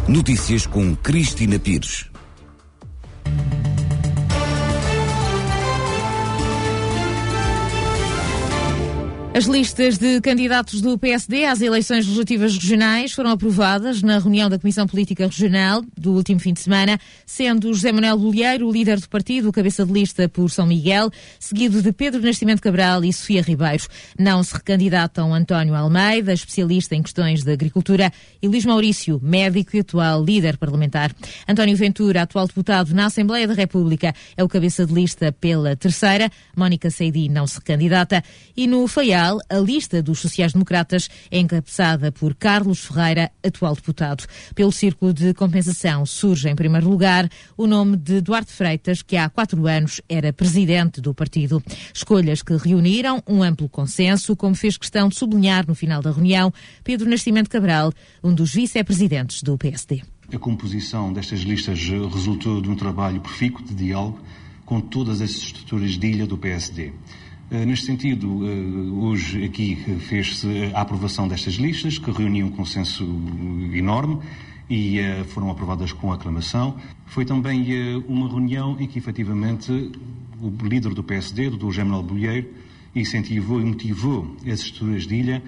Notícias com Cristina Pires. As listas de candidatos do PSD às eleições legislativas regionais foram aprovadas na reunião da Comissão Política Regional do último fim de semana, sendo José Manuel Bolieiro o líder do partido, o cabeça de lista por São Miguel, seguido de Pedro Nascimento Cabral e Sofia Ribeiro. Não se recandidatam António Almeida, especialista em questões de agricultura, e Luís Maurício, médico e atual líder parlamentar. António Ventura, atual deputado na Assembleia da República, é o cabeça de lista pela terceira. Mónica Seidi não se recandidata. E no Faial, a lista dos sociais-democratas é encabeçada por Carlos Ferreira, atual deputado. Pelo Círculo de Compensação surge em primeiro lugar o nome de Duarte Freitas, que há 4 anos era presidente do partido. Escolhas que reuniram um amplo consenso, como fez questão de sublinhar no final da reunião Pedro Nascimento Cabral, um dos vice-presidentes do PSD. A composição destas listas resultou de um trabalho profícuo de diálogo com todas as estruturas de ilha do PSD. Neste sentido, hoje aqui fez-se a aprovação destas listas, que reuniam um consenso enorme e foram aprovadas com aclamação. Foi também uma reunião em que, efetivamente, o líder do PSD, o Dr. José Manuel Bolieiro, incentivou e motivou as estruturas de ilha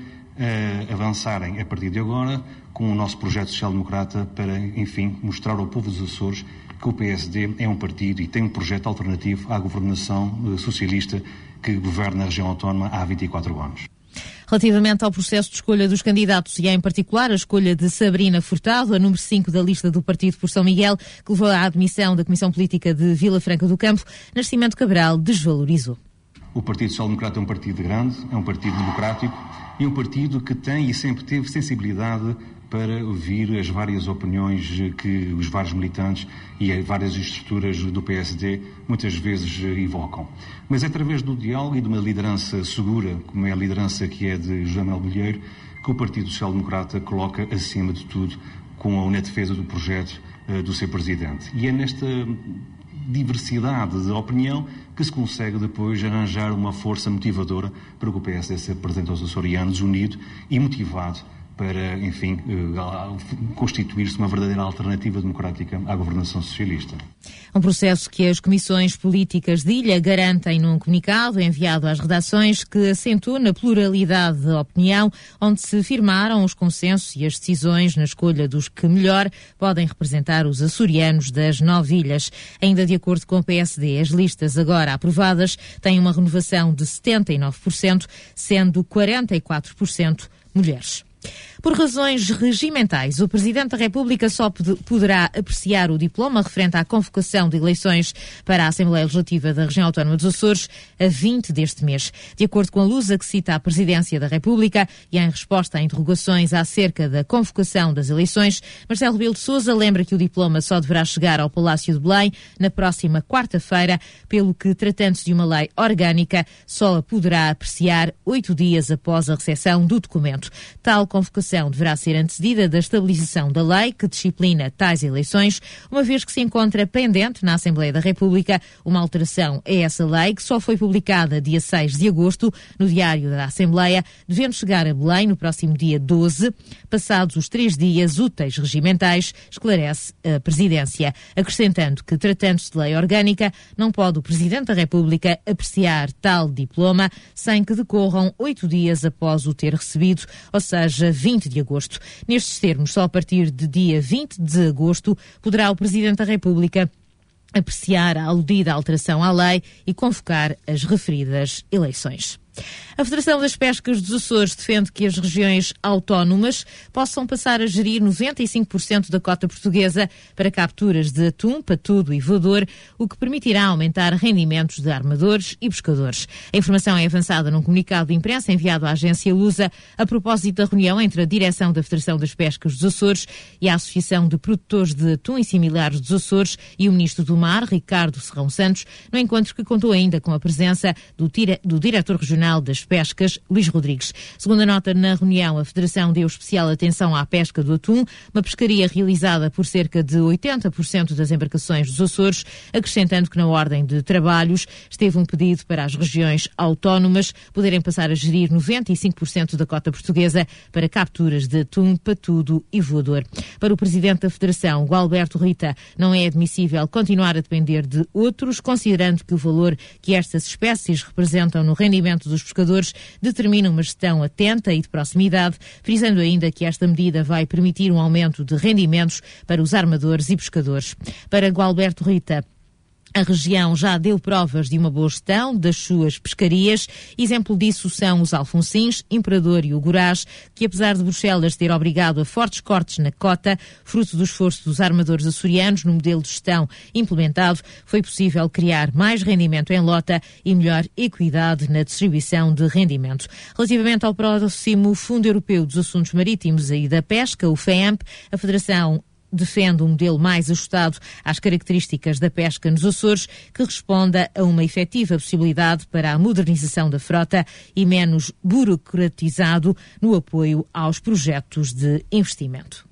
a avançarem, a partir de agora, com o nosso projeto social-democrata para, enfim, mostrar ao povo dos Açores que o PSD é um partido e tem um projeto alternativo à governação socialista que governa a região autónoma há 24 anos. Relativamente ao processo de escolha dos candidatos e, em particular, a escolha de Sabrina Furtado, a número 5 da lista do partido por São Miguel, que levou à admissão da Comissão Política de Vila Franca do Campo, Nascimento Cabral desvalorizou. O Partido Social Democrata é um partido grande, é um partido democrático e um partido que tem e sempre teve sensibilidade para ouvir as várias opiniões que os vários militantes e as várias estruturas do PSD muitas vezes evocam. Mas é através do diálogo e de uma liderança segura, como é a liderança que é de José Manuel Bolieiro, que o Partido Social Democrata coloca acima de tudo na defesa do projeto do seu presidente. E é nesta diversidade de opinião que se consegue depois arranjar uma força motivadora para que o PSD se apresente aos açorianos unido e motivado para, enfim, constituir-se uma verdadeira alternativa democrática à governação socialista. Um processo que as comissões políticas de ilha garantem num comunicado enviado às redações, que assentou na pluralidade de opinião, onde se firmaram os consensos e as decisões na escolha dos que melhor podem representar os açorianos das 9 ilhas. Ainda de acordo com o PSD, as listas agora aprovadas têm uma renovação de 79%, sendo 44% mulheres. Por razões regimentais, o Presidente da República só poderá apreciar o diploma referente à convocação de eleições para a Assembleia Legislativa da Região Autónoma dos Açores a 20 deste mês. De acordo com a Lusa, que cita a Presidência da República, e em resposta a interrogações acerca da convocação das eleições, Marcelo Rebelo de Sousa lembra que o diploma só deverá chegar ao Palácio de Belém na próxima quarta-feira, pelo que, tratando-se de uma lei orgânica, só a poderá apreciar 8 dias após a recepção do documento. Tal convocação deverá ser antecedida da estabilização da lei que disciplina tais eleições, uma vez que se encontra pendente na Assembleia da República uma alteração a essa lei, que só foi publicada dia 6 de agosto no Diário da Assembleia, devendo chegar a Belém no próximo dia 12, passados os 3 dias úteis regimentais, esclarece a Presidência, acrescentando que, tratando-se de lei orgânica, não pode o Presidente da República apreciar tal diploma sem que decorram 8 dias após o ter recebido, ou seja, 20 de agosto. Nestes termos, só a partir de dia 20 de agosto poderá o Presidente da República apreciar a aludida alteração à lei e convocar as referidas eleições. A Federação das Pescas dos Açores defende que as regiões autónomas possam passar a gerir 95% da cota portuguesa para capturas de atum, patudo e voador, o que permitirá aumentar rendimentos de armadores e pescadores. A informação é avançada num comunicado de imprensa enviado à agência Lusa a propósito da reunião entre a direção da Federação das Pescas dos Açores e a Associação de Produtores de Atum e Similares dos Açores e o Ministro do Mar, Ricardo Serrão Santos, no encontro que contou ainda com a presença do Diretor Regional Nacional das Pescas, Luís Rodrigues. Segundo a nota na reunião, a Federação deu especial atenção à pesca do atum, uma pescaria realizada por cerca de 80% das embarcações dos Açores, acrescentando que na ordem de trabalhos esteve um pedido para as regiões autónomas poderem passar a gerir 95% da cota portuguesa para capturas de atum, patudo e voador. Para o presidente da Federação, Gualberto Rita, não é admissível continuar a depender de outros, considerando que o valor que estas espécies representam no rendimento dos pescadores determina uma gestão atenta e de proximidade, frisando ainda que esta medida vai permitir um aumento de rendimentos para os armadores e pescadores. Para Gualberto Rita, a região já deu provas de uma boa gestão das suas pescarias. Exemplo disso são os Alfonsins, Imperador e o Gorás, que apesar de Bruxelas ter obrigado a fortes cortes na cota, fruto do esforço dos armadores açorianos no modelo de gestão implementado, foi possível criar mais rendimento em lota e melhor equidade na distribuição de rendimento. Relativamente ao próximo Fundo Europeu dos Assuntos Marítimos e da Pesca, o FEAMP, a Federação defende um modelo mais ajustado às características da pesca nos Açores, que responda a uma efetiva possibilidade para a modernização da frota e menos burocratizado no apoio aos projetos de investimento.